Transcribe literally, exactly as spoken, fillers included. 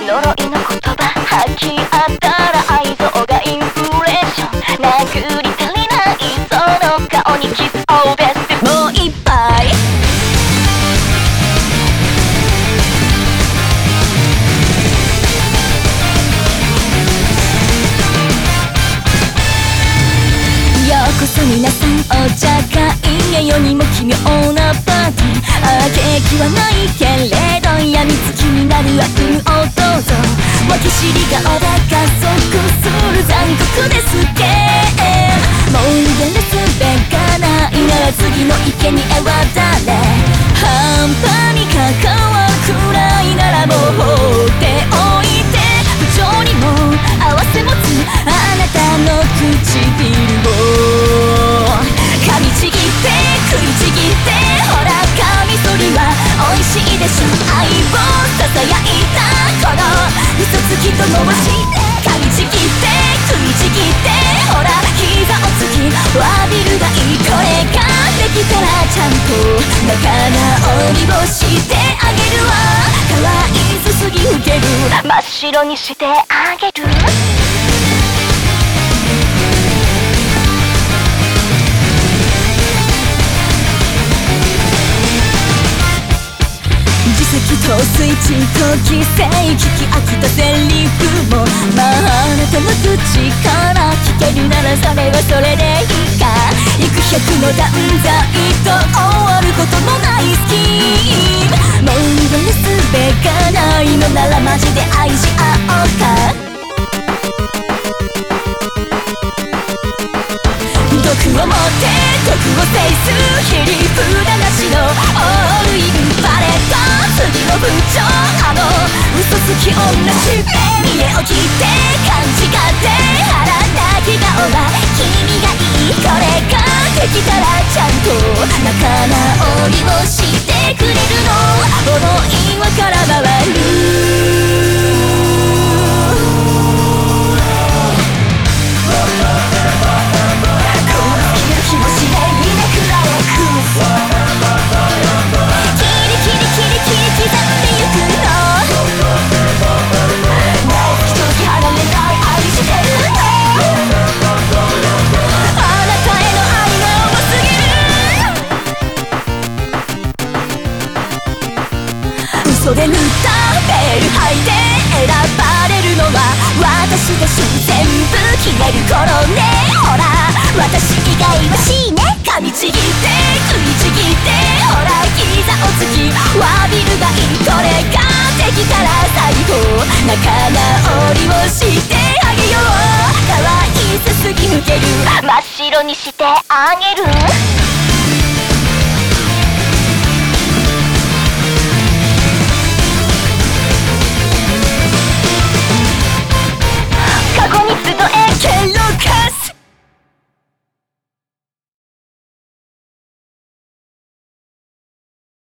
呪いの言葉吐き合ったら愛憎がインフレーション殴り足りないその顔にキスオーベストもう一杯ようこそ皆さんお茶会へ世にも奇妙なパーティーあ景気はないけれど病みつきになる悪夢をどうぞ脇尻がおで加速する残酷ですけもう逃げる術がないなら次の池にへは誰半端に関わるくらいならもう放っておいて不調にも合わせ持つあなたの唇を噛みちぎって食いちぎってほらカミソリは美味しいでしょ愛をささやいたこの嘘つきと伸ばして噛みちぎって食いちぎってほら膝をつき詫びるがいいこれができたらちゃんと仲直りをしてあげるわ可愛すすぎふける真っ白にしてあげる陶酔沈と犠牲聞き飽きたセリフもまああなたの口から聞けるならそれはそれでいいか幾百の断罪と終わることのないスキームもう二度の術がないのならマジで愛し合おうか毒を持って毒を制す切り札なしのオールインパレット次の部長あの嘘つき女し家を切って勘違って腹泣き顔は君がいいこれができたらちゃんと仲直りをしてくれるの思いは空回る袖塗ったベール履いて選ばれるのは私でしょ全部消える頃ねほら私以外は死ね噛みちぎって食いちぎってほら膝をつき詫びるがいいこれができたら最後仲直りをしてあげよう可愛さすぎ抜ける真っ白にしてあげる